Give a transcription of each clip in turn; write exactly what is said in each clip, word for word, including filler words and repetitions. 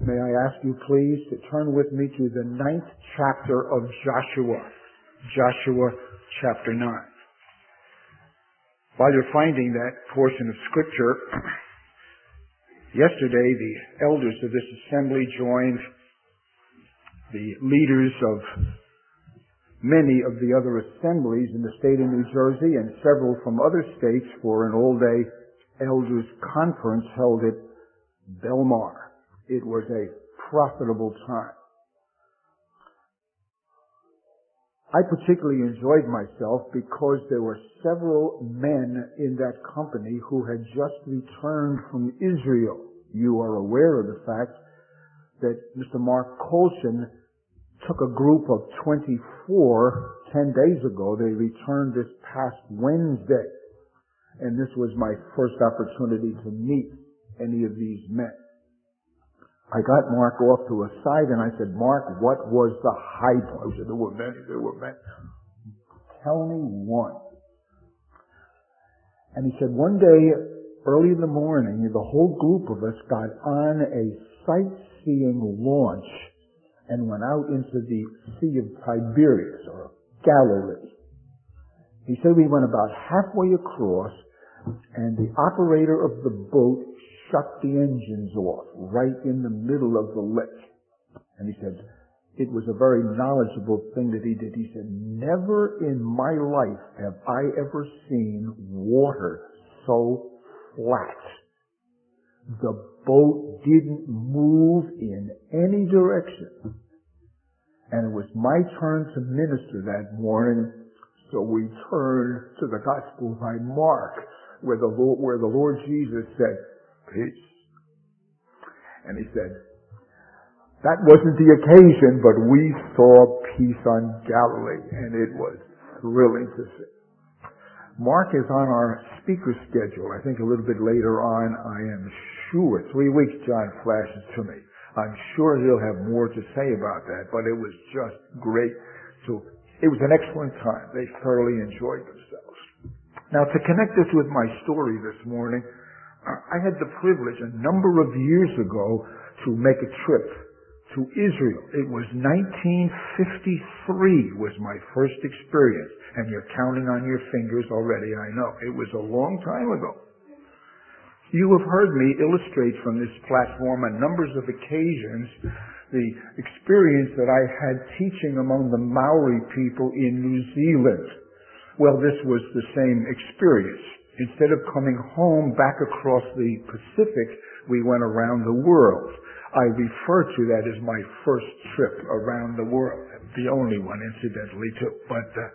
may I ask you please to turn with me to the ninth chapter of Joshua. Joshua chapter nine. While you're finding that portion of Scripture, yesterday the elders of this assembly joined the leaders of many of the other assemblies in the state of New Jersey and several from other states for an all-day elders conference held at Belmar. It was a profitable time. I particularly enjoyed myself because there were several men in that company who had just returned from Israel. You are aware of the fact that Mister Mark Colson took a group of twenty-four ten days ago. They returned this past Wednesday. And this was my first opportunity to meet any of these men. I got Mark off to a side and I said, Mark, what was the high point? I said, there were many, there were many. Tell me one. And he said, one day, early in the morning, the whole group of us got on a sightseeing launch and went out into the Sea of Tiberias, or Galilee. He said we went about halfway across, and the operator of the boat shut the engines off right in the middle of the lake. And he said, it was a very knowledgeable thing that he did. He said, never in my life have I ever seen water so flat. The boat didn't move in any direction. And it was my turn to minister that morning, so we turned to the Gospel by Mark, where the Lord, where the Lord Jesus said, peace. And he said, that wasn't the occasion, but we saw peace on Galilee, and it was thrilling to see. Mark is on our speaker schedule. I think a little bit later on, I am sure. Three weeks, John flashes to me. I'm sure he'll have more to say about that, but it was just great. So it was an excellent time. They thoroughly enjoyed themselves. Now, to connect this with my story this morning, I had the privilege a number of years ago to make a trip to Israel. It was nineteen fifty-three was my first experience. And you're counting on your fingers already, I know. It was a long time ago. You have heard me illustrate from this platform on numbers of occasions the experience that I had teaching among the Maori people in New Zealand. Well, this was the same experience. Instead of coming home back across the Pacific, we went around the world. I refer to that as my first trip around the world. The only one, incidentally, too. But uh,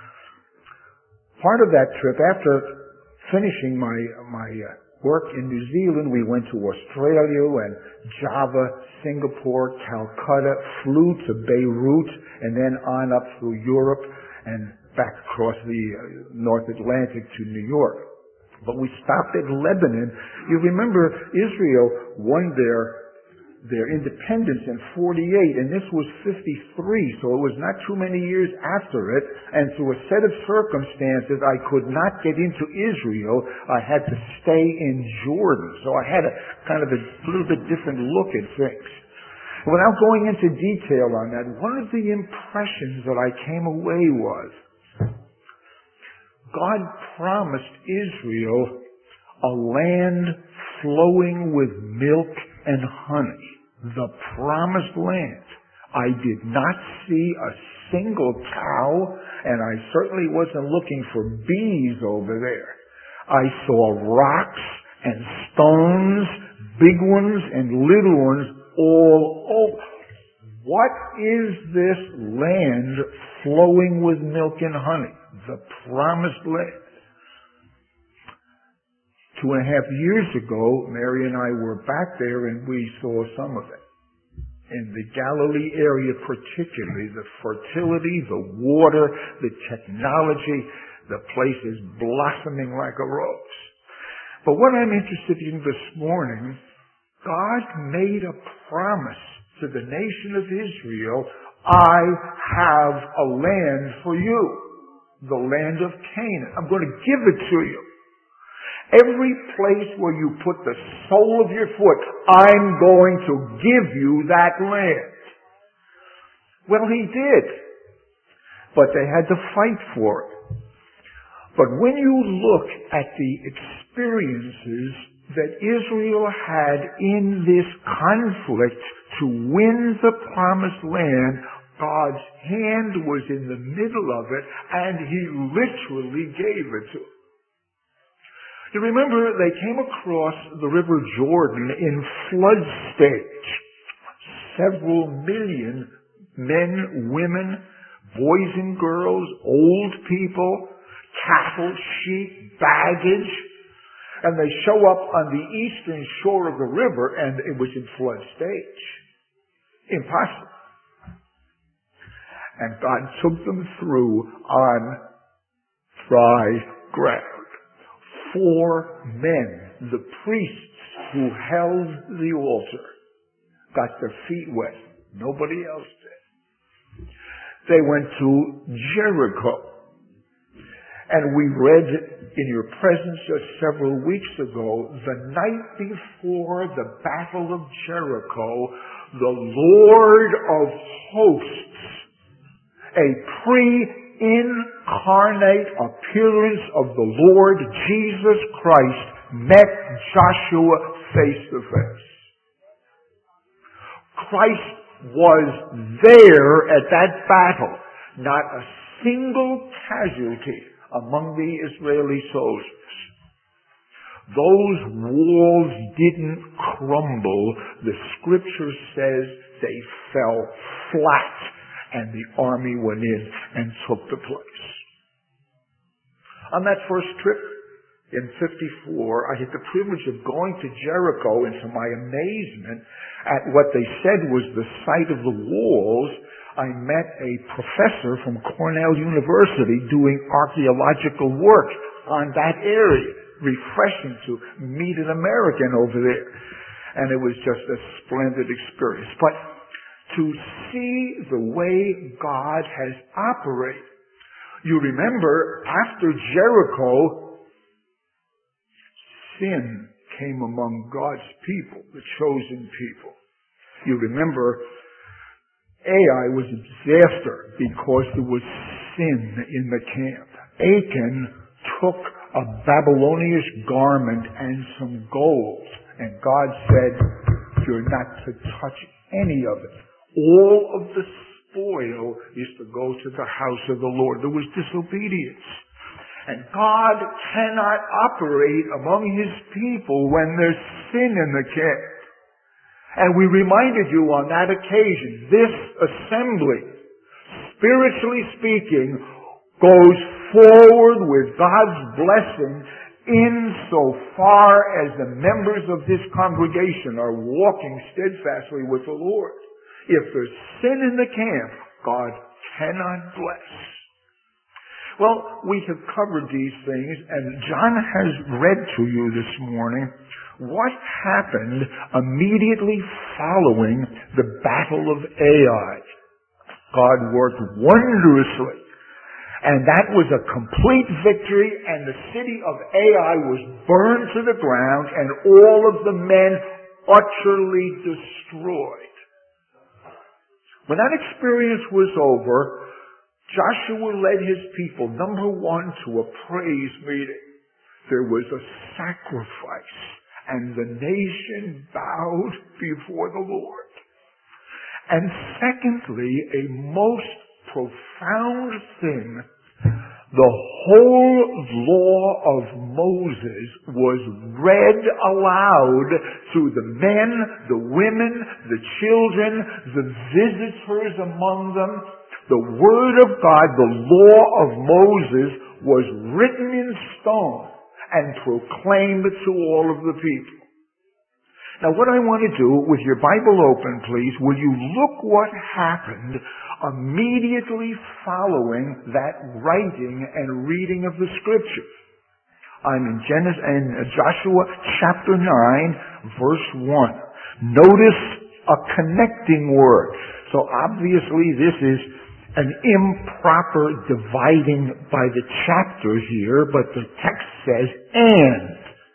part of that trip, after finishing my my uh, work in New Zealand, we went to Australia and Java, Singapore, Calcutta, flew to Beirut, and then on up through Europe and back across the uh, North Atlantic to New York. But we stopped at Lebanon. You remember Israel won their their independence in forty-eight, and this was fifty-three, so it was not too many years after it. And through a set of circumstances, I could not get into Israel. I had to stay in Jordan, so I had a kind of a little bit different look at things. Without going into detail on that, one of the impressions that I came away was God promised Israel a land flowing with milk and honey. The promised land. I did not see a single cow, and I certainly wasn't looking for bees over there. I saw rocks and stones, big ones and little ones, all over. What is this land flowing with milk and honey? The promised land. Two and a half years ago, Mary and I were back there and we saw some of it. In the Galilee area particularly, the fertility, the water, the technology, the place is blossoming like a rose. But what I'm interested in this morning, God made a promise to the nation of Israel, I have a land for you, the land of Canaan. I'm going to give it to you. Every place where you put the sole of your foot, I'm going to give you that land. Well, he did. But they had to fight for it. But when you look at the experiences that Israel had in this conflict to win the promised land, God's hand was in the middle of it, and he literally gave it to them. You remember, they came across the River Jordan in flood stage. Several million men, women, boys and girls, old people, cattle, sheep, baggage, and they show up on the eastern shore of the river, and it was in flood stage. Impossible. And God took them through on dry ground. Four men, the priests who held the altar, got their feet wet. Nobody else did. They went to Jericho. And we read in your presence just several weeks ago, the night before the Battle of Jericho, the Lord of hosts, a pre-incarnate appearance of the Lord Jesus Christ, met Joshua face to face. Christ was there at that battle. Not a single casualty among the Israeli soldiers. Those walls didn't crumble. The scripture says they fell flat, and the army went in and took the place. On that first trip in fifty-four, I had the privilege of going to Jericho, and to my amazement at what they said was the site of the walls, I met a professor from Cornell University doing archaeological work on that area. Refreshing to meet an American over there. And it was just a splendid experience. But to see the way God has operated. You remember, after Jericho, sin came among God's people, the chosen people. You remember, Ai was a disaster because there was sin in the camp. Achan took a Babylonian garment and some gold, and God said, you're not to touch any of it. All of the spoil is to go to the house of the Lord. There was disobedience. And God cannot operate among His people when there's sin in the camp. And we reminded you on that occasion, this assembly, spiritually speaking, goes forward with God's blessing insofar as the members of this congregation are walking steadfastly with the Lord. If there's sin in the camp, God cannot bless. Well, we have covered these things, and John has read to you this morning what happened immediately following the Battle of Ai. God worked wondrously, and that was a complete victory, and the city of Ai was burned to the ground, and all of the men utterly destroyed. When that experience was over, Joshua led his people, number one, to a praise meeting. There was a sacrifice, and the nation bowed before the Lord. And secondly, a most profound thing, the whole law of Moses was read aloud to the men, the women, the children, the visitors among them. The Word of God, the law of Moses, was written in stone and proclaimed to all of the people. Now what I want to do, with your Bible open please, will you look what happened immediately following that writing and reading of the Scriptures. I'm in Genesis and Joshua chapter nine, verse one. Notice a connecting word. So obviously this is an improper dividing by the chapter here, but the text says, and.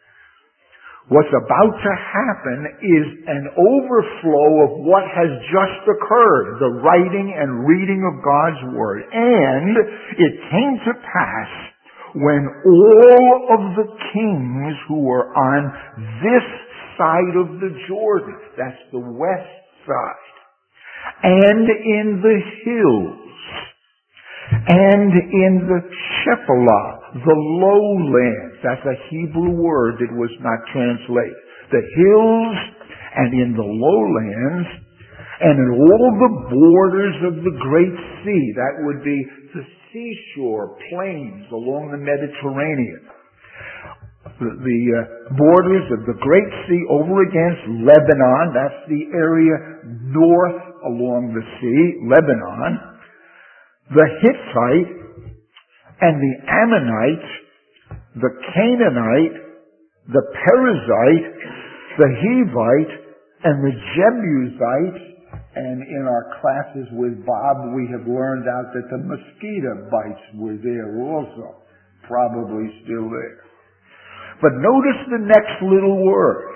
What's about to happen is an overflow of what has just occurred, the writing and reading of God's Word. And it came to pass when all of the kings who were on this side of the Jordan, that's the west side, and in the hills, and in the Shephelah, the lowlands, that's a Hebrew word that was not translated. The hills and in the lowlands and in all the borders of the Great Sea, that would be the seashore plains along the Mediterranean. The, the uh, borders of the Great Sea over against Lebanon, that's the area north along the sea, Lebanon. The Hittite and the Ammonite, the Canaanite, the Perizzite, the Hivite, and the Jebusite. And in our classes with Bob, we have learned out that the mosquito bites were there also. Probably still there. But notice the next little word.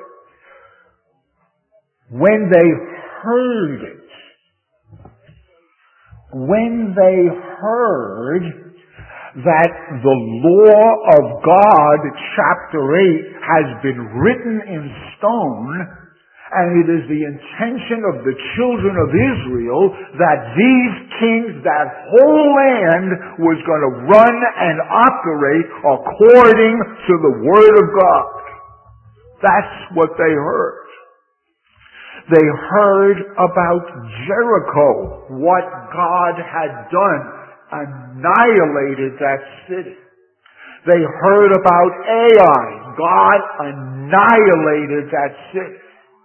When they heard it, when they heard that the law of God, chapter eight, has been written in stone, and it is the intention of the children of Israel that these kings, that whole land, was going to run and operate according to the Word of God. That's what they heard. They heard about Jericho, what God had done, annihilated that city. They heard about Ai, God annihilated that city.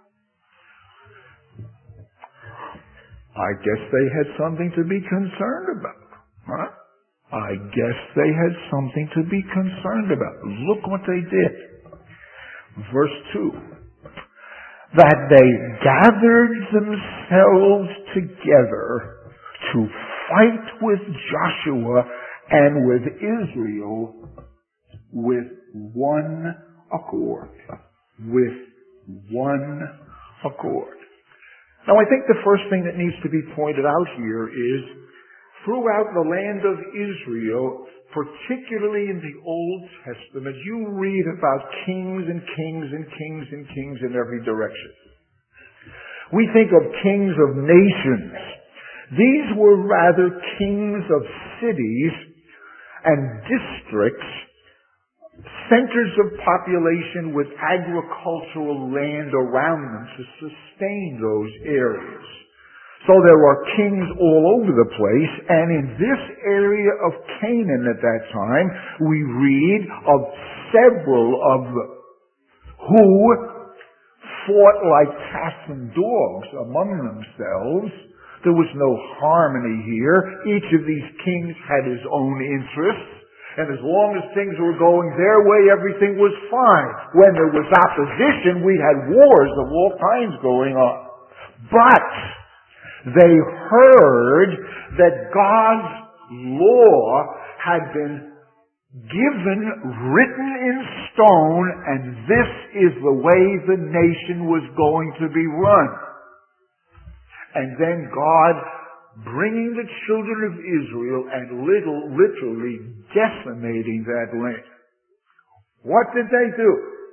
I guess they had something to be concerned about. Huh? I guess they had something to be concerned about. Look what they did. Verse two. That they gathered themselves together to fight with Joshua and with Israel with one accord. With one accord. Now I think the first thing that needs to be pointed out here is throughout the land of Israel, particularly in the Old Testament, you read about kings and kings and kings and kings in every direction. We think of kings of nations. These were rather kings of cities and districts, centers of population with agricultural land around them to sustain those areas. So there were kings all over the place, and in this area of Canaan at that time, we read of several of them who fought like cats and dogs among themselves. There was no harmony here. Each of these kings had his own interests, and as long as things were going their way, everything was fine. When there was opposition, we had wars of all kinds going on. But they heard that God's law had been given, written in stone, and this is the way the nation was going to be run. And then God bringing the children of Israel and little, literally decimating that land. What did they do?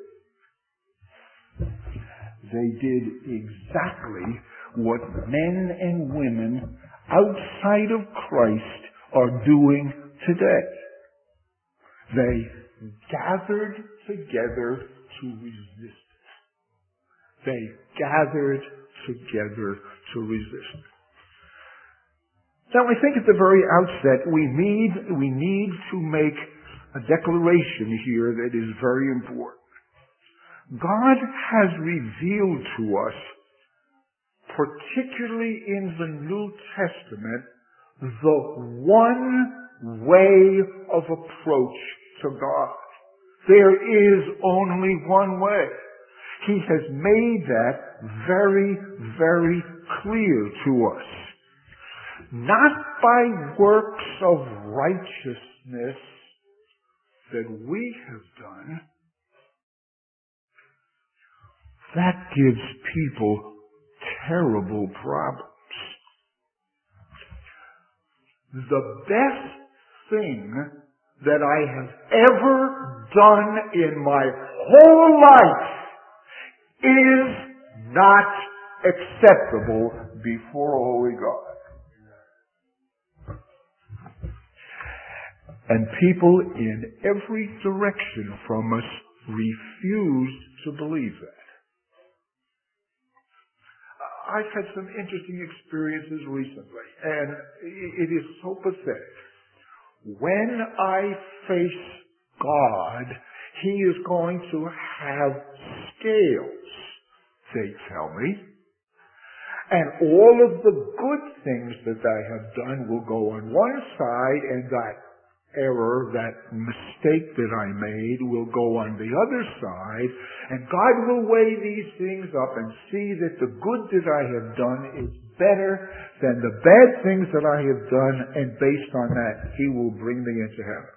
They did exactly what men and women outside of Christ are doing today. They gathered together to resist. They gathered together to resist. Now I think at the very outset we need, we need to make a declaration here that is very important. God has revealed to us, particularly in the New Testament, the one way of approach to God. There is only one way. He has made that very, very clear to us. Not by works of righteousness that we have done, that gives people terrible problems. The best thing that I have ever done in my whole life is not acceptable before a holy God. And people in every direction from us refuse to believe that. I've had some interesting experiences recently, and it is so pathetic. When I face God, He is going to have scales, they tell me. And all of the good things that I have done will go on one side, and that error, that mistake that I made will go on the other side, and God will weigh these things up and see that the good that I have done is better than the bad things that I have done, and based on that, He will bring me into heaven.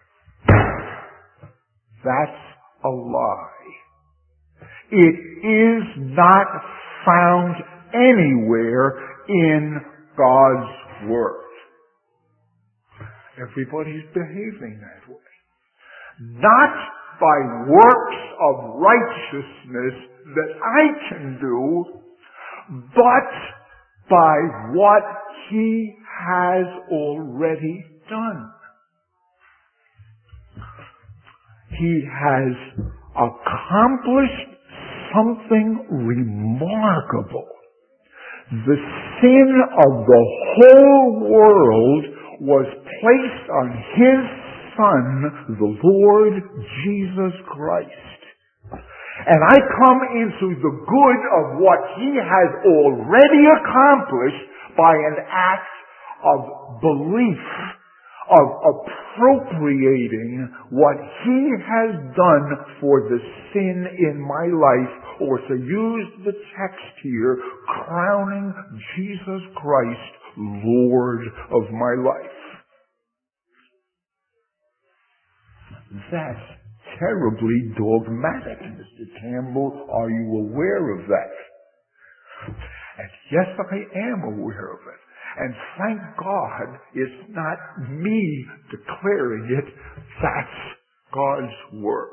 That's a lie. It is not found anywhere in God's Word. Everybody's behaving that way. Not by works of righteousness that I can do, but by what He has already done. He has accomplished something remarkable. The sin of the whole world was placed on His Son, the Lord Jesus Christ. And I come into the good of what He has already accomplished by an act of belief, of appropriating what He has done for the sin in my life, or to use the text here, crowning Jesus Christ Lord of my life. That's terribly dogmatic, Mister Campbell. Are you aware of that? And yes, I am aware of it. And thank God it's not me declaring it. That's God's Word.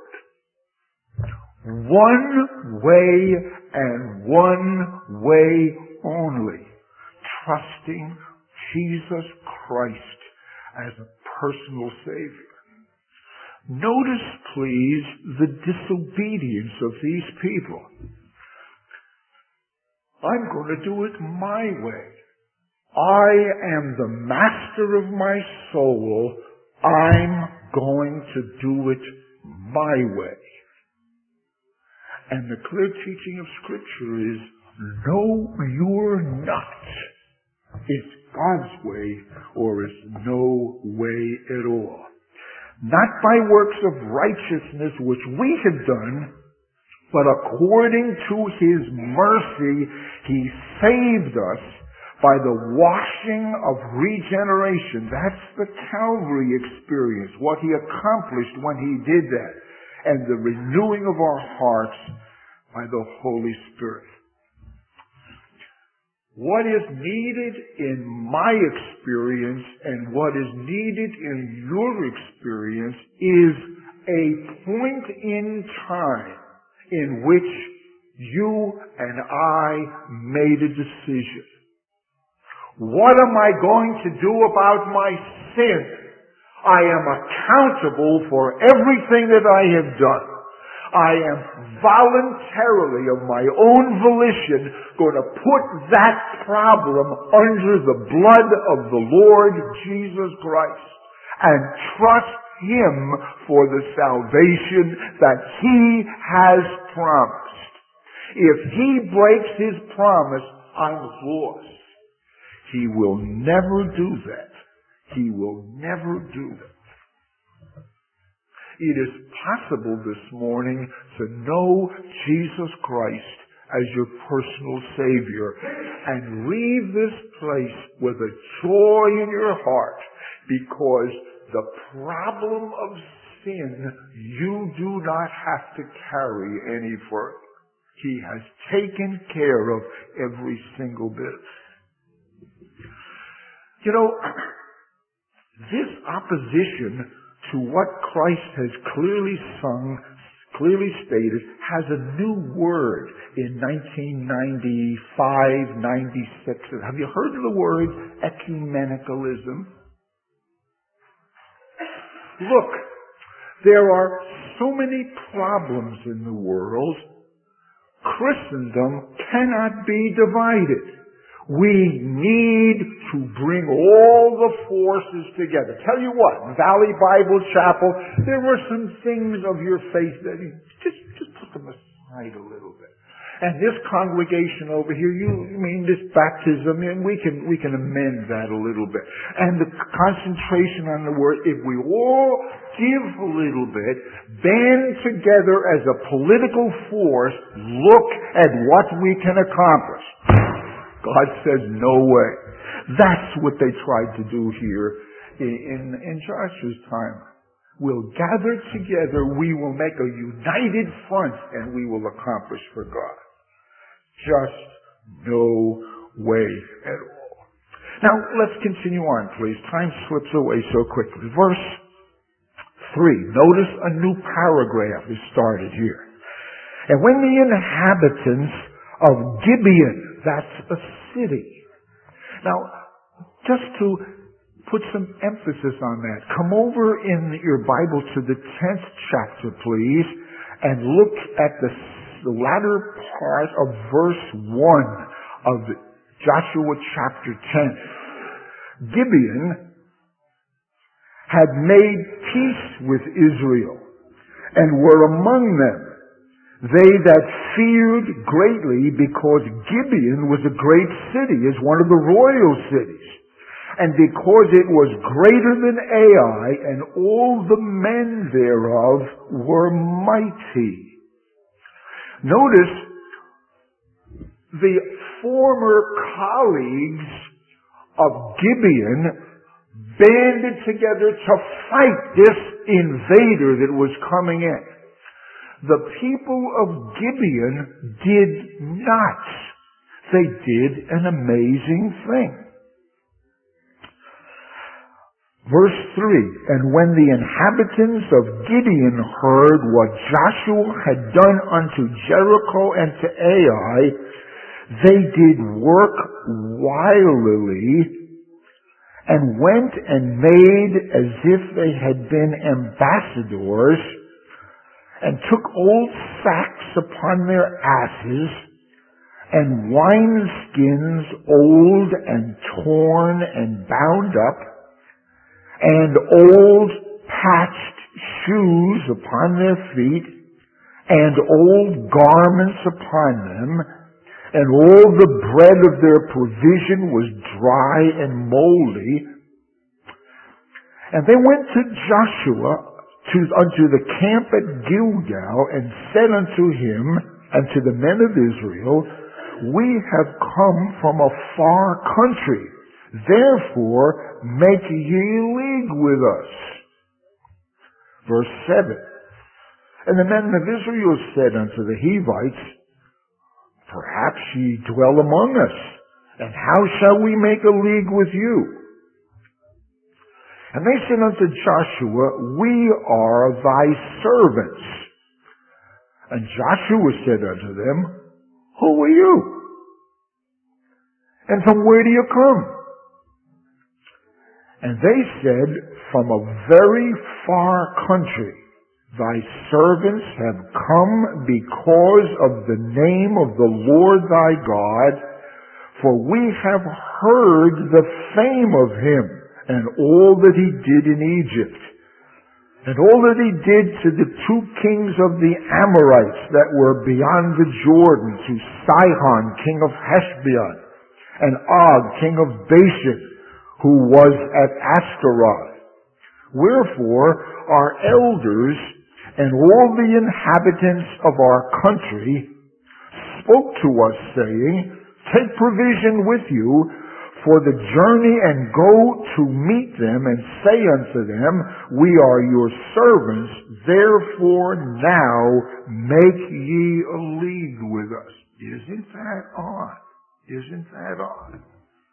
One way and one way only. Trusting Jesus Christ as a personal Savior. Notice, please, the disobedience of these people. I'm going to do it my way. I am the master of my soul. I'm going to do it my way. And the clear teaching of Scripture is, no, you're not. It's God's way, or it's no way at all. Not by works of righteousness which we have done, but according to His mercy, He saved us by the washing of regeneration. That's the Calvary experience, what He accomplished when He did that, and the renewing of our hearts by the Holy Spirit. What is needed in my experience and what is needed in your experience is a point in time in which you and I made a decision. What am I going to do about my sin? I am accountable for everything that I have done. I am voluntarily, of my own volition, going to put that problem under the blood of the Lord Jesus Christ and trust Him for the salvation that He has promised. If He breaks His promise, I'm lost. He will never do that. He will never do that. It is possible this morning to know Jesus Christ as your personal Savior and leave this place with a joy in your heart, because the problem of sin you do not have to carry any further. He has taken care of every single bit. You know, this opposition to what Christ has clearly sung, clearly stated, has a new word in nineteen ninety-five, ninety-six. Have you heard of the word ecumenicalism? Look, there are so many problems in the world. Christendom cannot be divided. We need to bring all the forces together. Tell you what, Valley Bible Chapel, there were some things of your faith that you just, just put them aside a little bit. And this congregation over here, you I mean this baptism, and we can we can amend that a little bit. And the concentration on the word, if we all give a little bit, band together as a political force, look at what we can accomplish. God says, no way. That's what they tried to do here in, in, in Joshua's time. We'll gather together, we will make a united front, and we will accomplish for God. Just no way at all. Now, let's continue on, please. Time slips away so quickly. Verse three. Notice a new paragraph is started here. And when the inhabitants of Gibeon, that's a city. Now, just to put some emphasis on that, come over in your Bible to the tenth chapter, please, and look at the, the latter part of verse one of Joshua chapter ten. Gibeon had made peace with Israel and were among them they that feared greatly, because Gibeon was a great city, is one of the royal cities. And because it was greater than Ai, and all the men thereof were mighty. Notice the former colleagues of Gibeon banded together to fight this invader that was coming in. The people of Gibeon did not. They did an amazing thing. Verse three, and when the inhabitants of Gibeon heard what Joshua had done unto Jericho and to Ai, they did work wilily and went and made as if they had been ambassadors, and took old sacks upon their asses, and wineskins old and torn and bound up, and old patched shoes upon their feet, and old garments upon them, and all the bread of their provision was dry and moldy. And they went to Joshua To, unto the camp at Gilgal, and said unto him and to the men of Israel, we have come from a far country, therefore make ye league with us. Verse seven. And the men of Israel said unto the Hivites, perhaps ye dwell among us, and how shall we make a league with you? And they said unto Joshua, we are thy servants. And Joshua said unto them, who are you? And from where do you come? And they said, from a very far country. Thy servants have come because of the name of the Lord thy God, for we have heard the fame of him, and all that he did in Egypt, and all that he did to the two kings of the Amorites that were beyond the Jordan, to Sihon, king of Heshbon, and Og, king of Bashan, who was at Ashtaroth. Wherefore our elders and all the inhabitants of our country spoke to us, saying, take provision with you, for the journey and go to meet them and say unto them, we are your servants, therefore now make ye a league with us. Isn't that odd? Isn't that odd?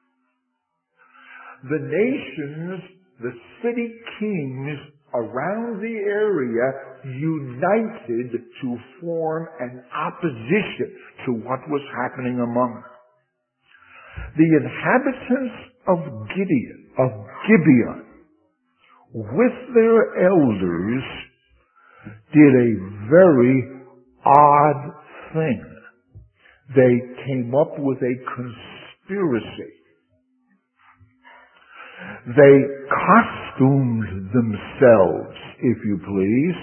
The nations, the city kings around the area united to form an opposition to what was happening among them. The inhabitants of Gideon, of Gibeon, with their elders, did a very odd thing. They came up with a conspiracy. They costumed themselves, if you please.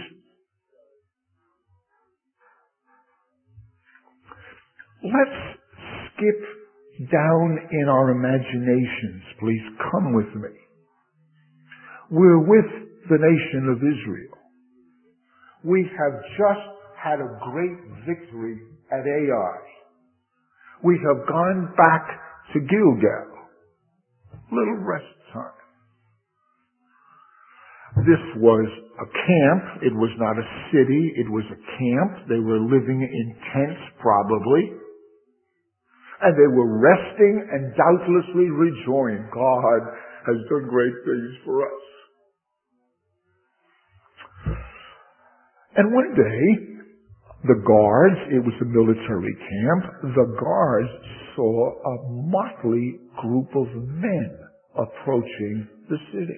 Let's skip down in our imaginations. Please come with me. We're with the nation of Israel. We have just had a great victory at Ai. We have gone back to Gilgal. Little rest time. This was a camp. It was not a city. It was a camp. They were living in tents, probably. And they were resting and doubtlessly rejoicing. God has done great things for us. And one day, the guards, it was a military camp, the guards saw a motley group of men approaching the city.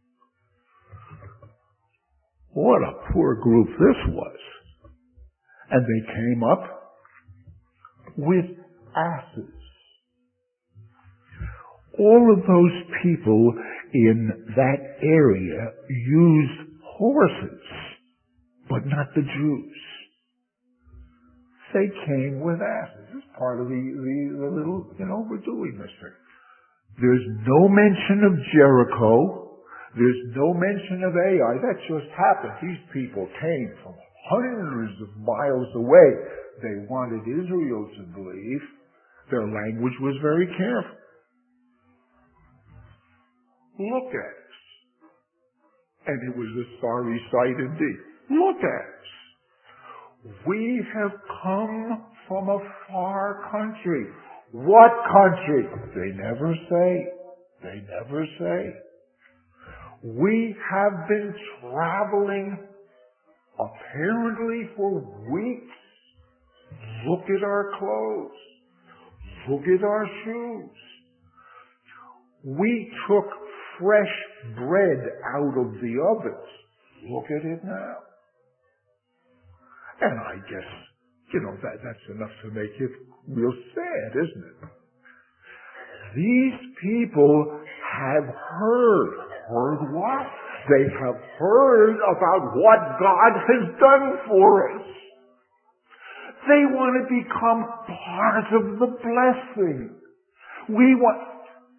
What a poor group this was. And they came up with asses. All of those people in that area used horses, but not the Jews. They came with asses. This is part of the, the, the little, you know, we're doing this thing. There's no mention of Jericho. There's no mention of Ai. That just happened. These people came from hundreds of miles away. They wanted Israel to believe. Their language was very careful. Look at us. And it was a sorry sight indeed. Look at us. We have come from a far country. What country? They never say. They never say. We have been traveling apparently for weeks. Look at our clothes. Look at our shoes. We took fresh bread out of the ovens. Look at it now. And I guess, you know, that, that's enough to make it real sad, isn't it? These people have heard. Heard what? They have heard about what God has done for us. They want to become part of the blessing. We want,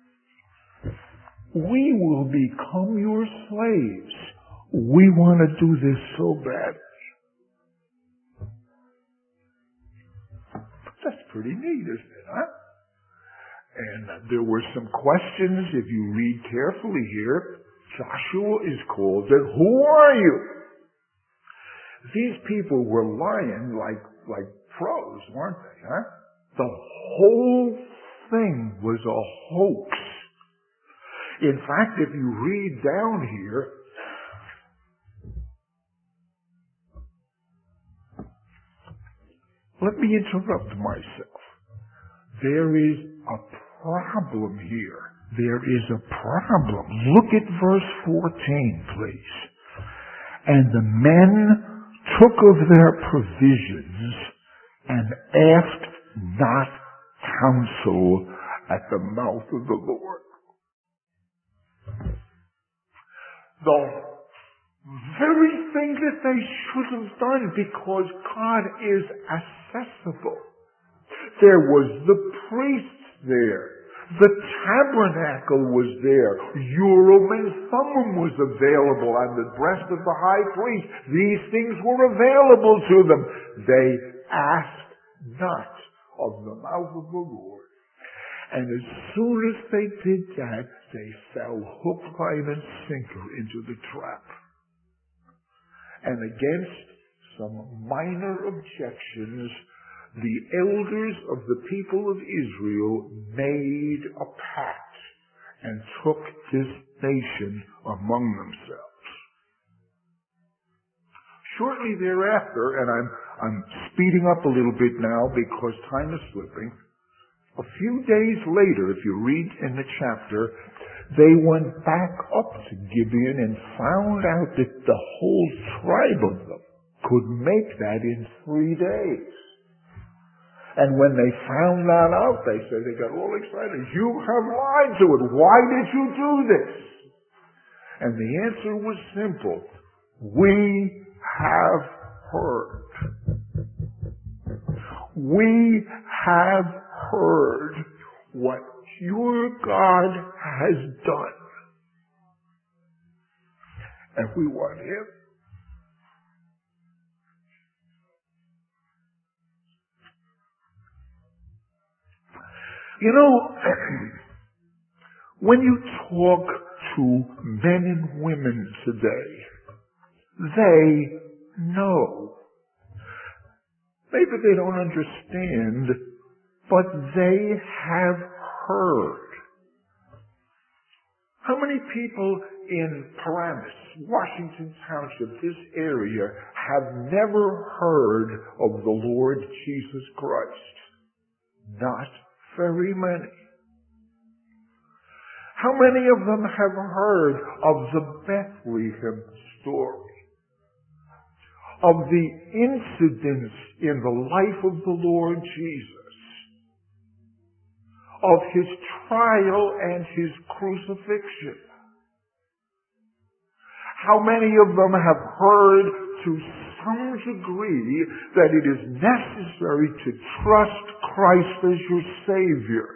we will become your slaves. We want to do this so badly. That's pretty neat, isn't it, huh? And there were some questions, if you read carefully here. Joshua is called, and who are you? These people were lying like, like pros, weren't they, huh? The whole thing was a hoax. In fact, if you read down here, let me interrupt myself. There is a problem here. There is a problem. Look at verse fourteen, please. And the men took of their provisions and asked not counsel at the mouth of the Lord. The very thing that they should have done, because God is accessible. There was the priests there. The tabernacle was there. Urim and Thummim was available on the breast of the high priest. These things were available to them. They asked not of the mouth of the Lord. And as soon as they did that, they fell hook, line, and sinker into the trap. And against some minor objections, the elders of the people of Israel made a pact and took this nation among themselves. Shortly thereafter, and I'm, I'm speeding up a little bit now because time is slipping, a few days later, if you read in the chapter, they went back up to Gibeon and found out that the whole tribe of them could make that in three days. And when they found that out, they said, they got all excited. You have lied to it. Why did you do this? And the answer was simple. We have heard. We have heard what your God has done. And we want him. You know, when you talk to men and women today, they know. Maybe they don't understand, but they have heard. How many people in Paramus, Washington Township, this area, have never heard of the Lord Jesus Christ? Not very many. How many of them have heard of the Bethlehem story? Of the incidents in the life of the Lord Jesus? Of his trial and his crucifixion? How many of them have heard to some degree that it is necessary to trust Christ as your Savior?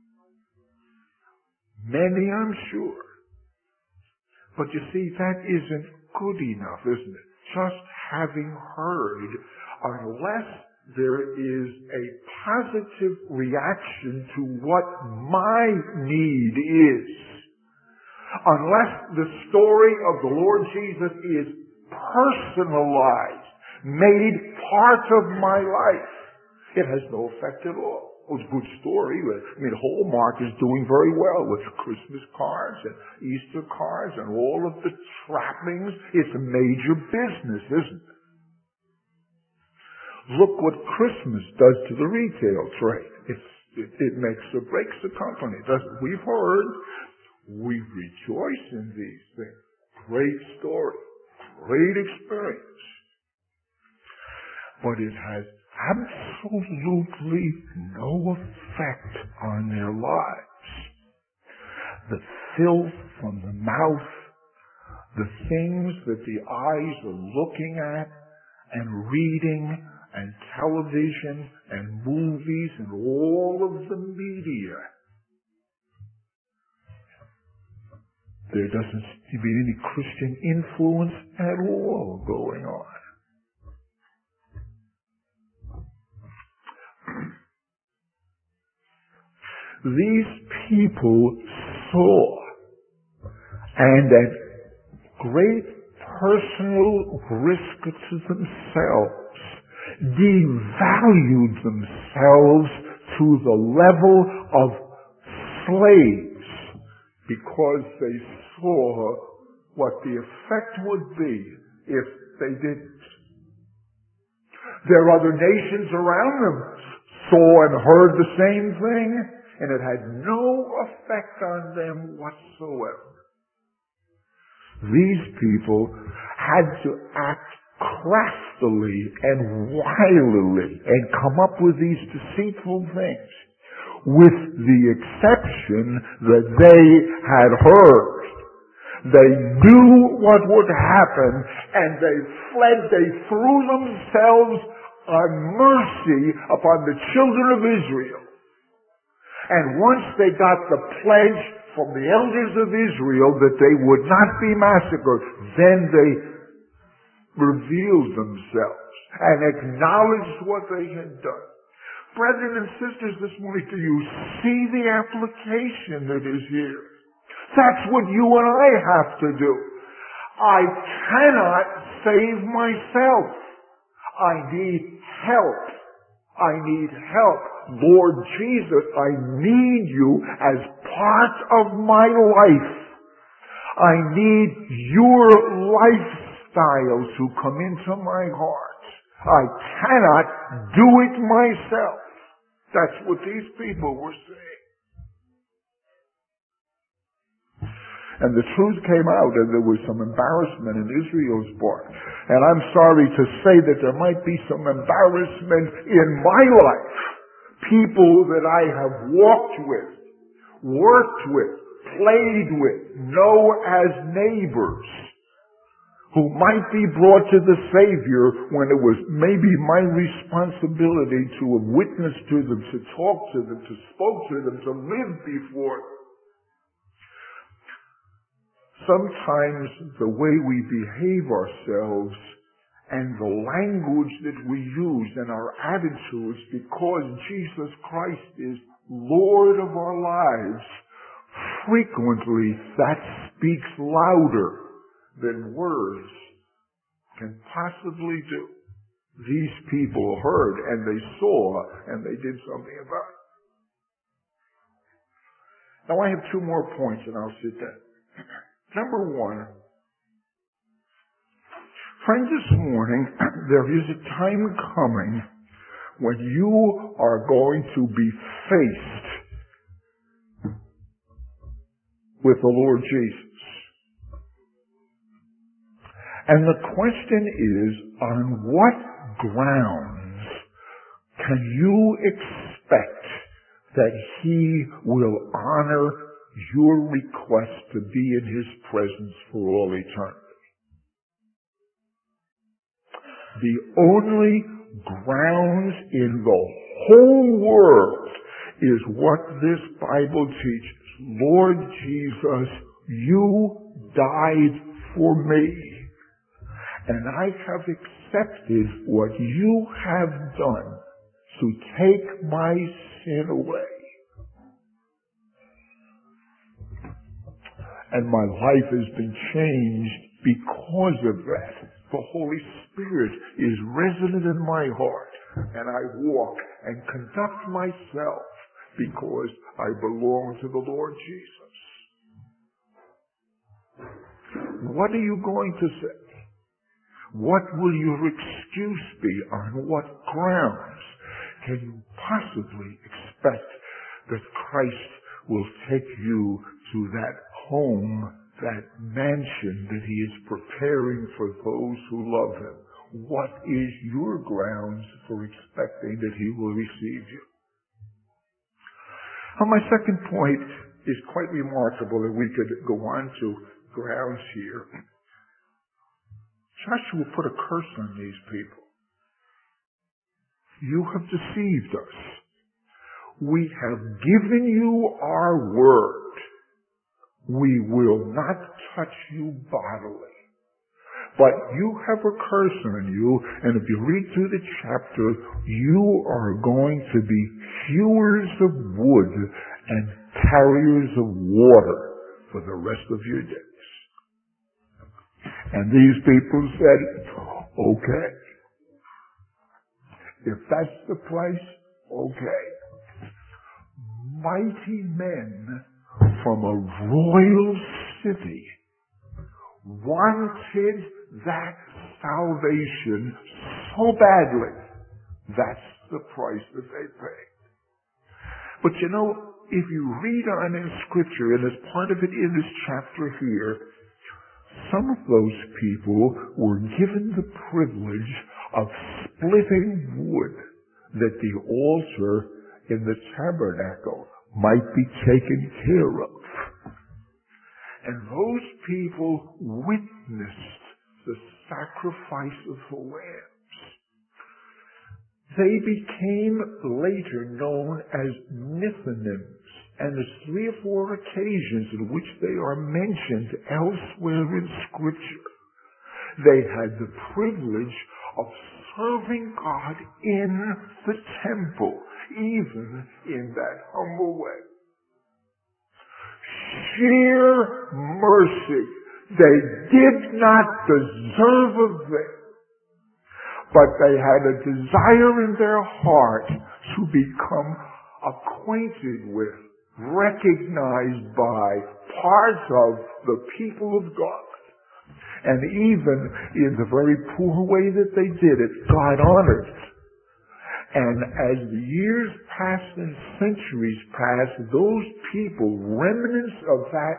Many, I'm sure. But you see, that isn't good enough, isn't it? Just having heard, unless there is a positive reaction to what my need is, unless the story of the Lord Jesus is personalized, made part of my life, it has no effect at all. It was a good story. I mean, Hallmark is doing very well with Christmas cards and Easter cards and all of the trappings. It's a major business, isn't it? Look what Christmas does to the retail trade. It's, it, it makes or breaks the company, doesn't it? We've heard. We rejoice in these things. Great story. Great experience. But it has absolutely no effect on their lives. The filth from the mouth, the things that the eyes are looking at and reading, and television and movies and all of the media, there doesn't seem to be any Christian influence at all going on. These people saw, and at great personal risk to themselves, devalued themselves to the level of slaves because they saw what the effect would be if they didn't. Their other nations around them saw and heard the same thing, and it had no effect on them whatsoever. These people had to act craftily and wilily and come up with these deceitful things, with the exception that they had heard. They knew what would happen, and they fled. They threw themselves on mercy upon the children of Israel. And once they got the pledge from the elders of Israel that they would not be massacred, then they revealed themselves and acknowledged what they had done. Brethren and sisters, this morning, do you see the application that is here? That's what you and I have to do. I cannot save myself. I need help. I need help. Lord Jesus, I need you as part of my life. I need your lifestyle to come into my heart. I cannot do it myself. That's what these people were saying. And the truth came out, and there was some embarrassment in Israel's part. And I'm sorry to say that there might be some embarrassment in my life. People that I have walked with, worked with, played with, know as neighbors, who might be brought to the Savior when it was maybe my responsibility to have witnessed to them, to talk to them, to spoke to them, to live before them. Sometimes the way we behave ourselves and the language that we use and our attitudes, because Jesus Christ is Lord of our lives, frequently that speaks louder than words can possibly do. These people heard and they saw and they did something about it. Now I have two more points and I'll sit down. Number one, friend, this morning there is a time coming when you are going to be faced with the Lord Jesus. And the question is, on what grounds can you expect that He will honor your request to be in His presence for all eternity? The only grounds in the whole world is what this Bible teaches. Lord Jesus, you died for me. And I have accepted what you have done to take my sin away. And my life has been changed because of that. The Holy Spirit is resident in my heart. And I walk and conduct myself because I belong to the Lord Jesus. What are you going to say? What will your excuse be? On what grounds can you possibly expect that Christ will take you to that home, that mansion that He is preparing for those who love Him? What is your grounds for expecting that He will receive you? Now, my second point is quite remarkable, and we could go on to grounds here. Joshua put a curse on these people. You have deceived us. We have given you our word. We will not touch you bodily. But you have a curse on you, and if you read through the chapter, you are going to be hewers of wood and carriers of water for the rest of your days. And these people said, okay. If that's the price, okay. Mighty men from a royal city wanted that salvation so badly. That's the price that they paid. But you know, if you read on in Scripture, and there's part of it in this chapter here, some of those people were given the privilege of splitting wood that the altar in the tabernacle might be taken care of. And those people witnessed the sacrifice of the lambs. They became later known as Nethinims. And there's three or four occasions in which they are mentioned elsewhere in Scripture. They had the privilege of serving God in the temple, even in that humble way. Sheer mercy. They did not deserve a thing, but they had a desire in their heart to become acquainted with, recognized by, parts of the people of God. And even in the very poor way that they did it, God honored it. And as the years passed and centuries passed, those people, remnants of that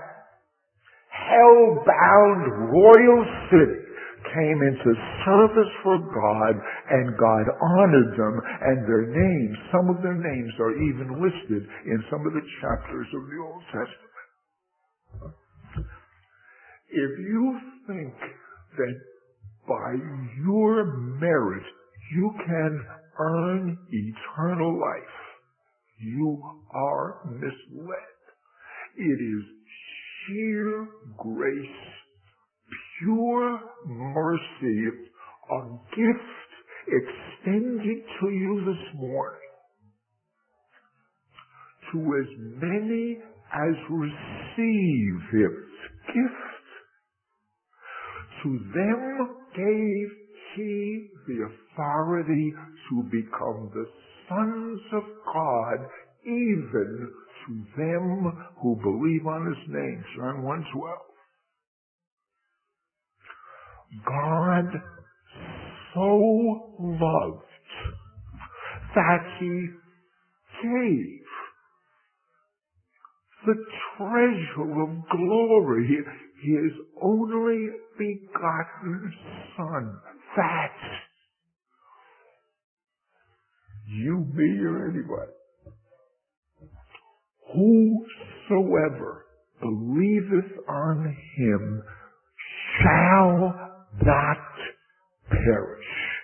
hell-bound royal city, came into service for God, and God honored them, and their names, some of their names are even listed in some of the chapters of the Old Testament. If you think that by your merit you can earn eternal life, you are misled. It is sheer grace, pure mercy, a gift extended to you this morning. To as many as receive its gift, to them gave he the authority to become the sons of God, even to them who believe on his name. John one twelve. God so loved that he gave the treasure of glory, his only begotten Son, that you, me, or anybody, whosoever believeth on him shall not perish,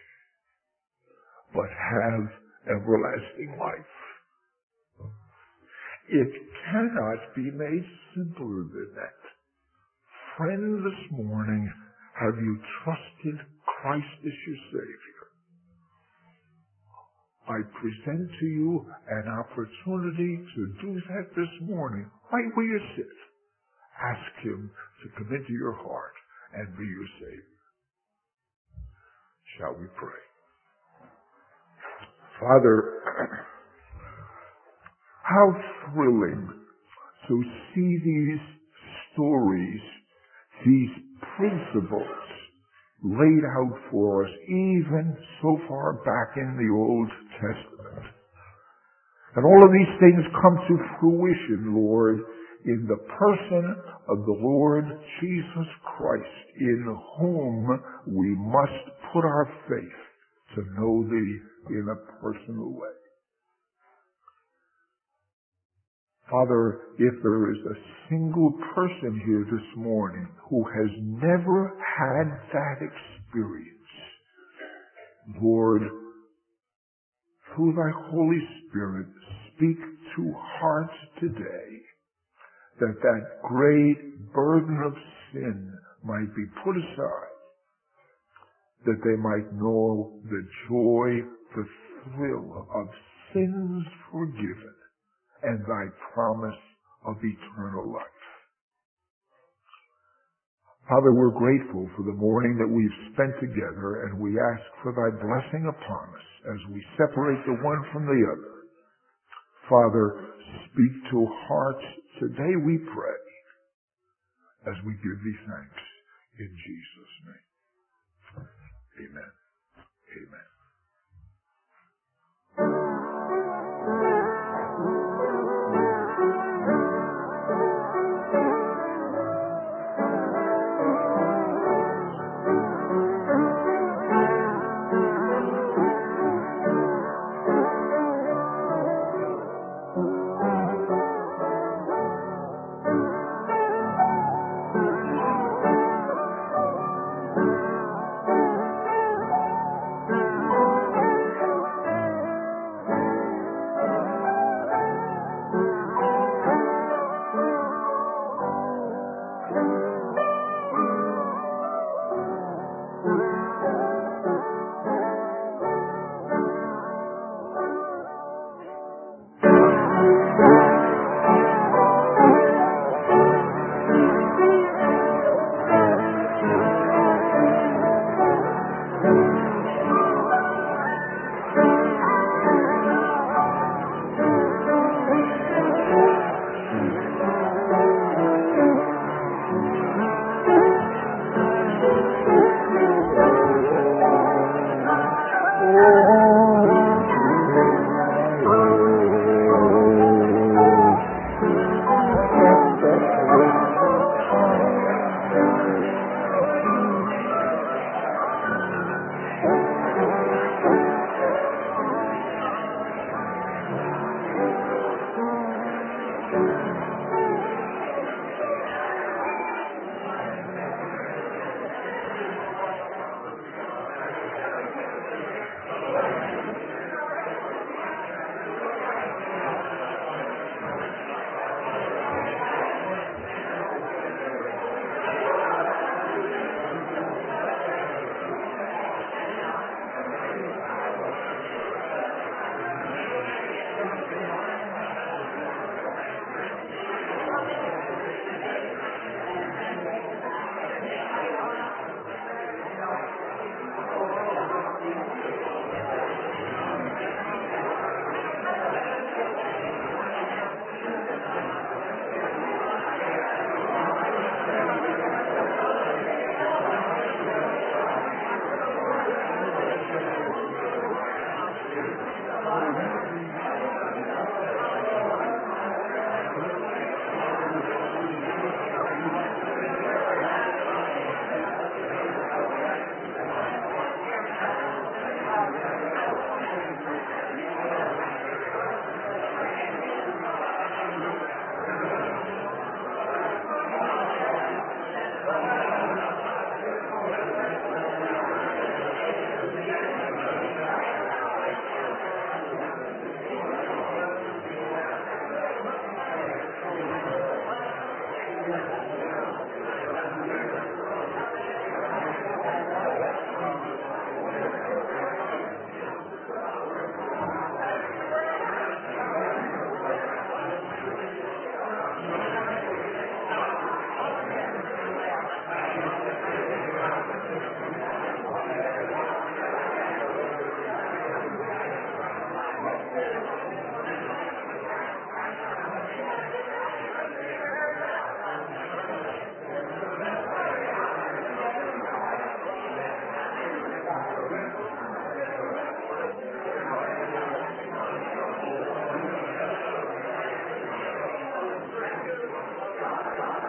but have everlasting life. It cannot be made simpler than that. Friend, this morning, have you trusted Christ as your Savior? I present to you an opportunity to do that this morning, right where you sit. Ask him to come into your heart and be your Savior. Shall we pray? Father, how thrilling to see these stories, these principles laid out for us even so far back in the Old Testament. And all of these things come to fruition, Lord, in the person of the Lord Jesus Christ, in whom we must put our faith to know thee in a personal way. Father, if there is a single person here this morning who has never had that experience, Lord, through thy Holy Spirit, speak to hearts today that that great burden of sin might be put aside, that they might know the joy, the thrill of sins forgiven, and thy promise of eternal life. Father, we're grateful for the morning that we've spent together, and we ask for thy blessing upon us as we separate the one from the other. Father, speak to hearts today, we pray, as we give thee thanks in Jesus' name. Amen. Amen.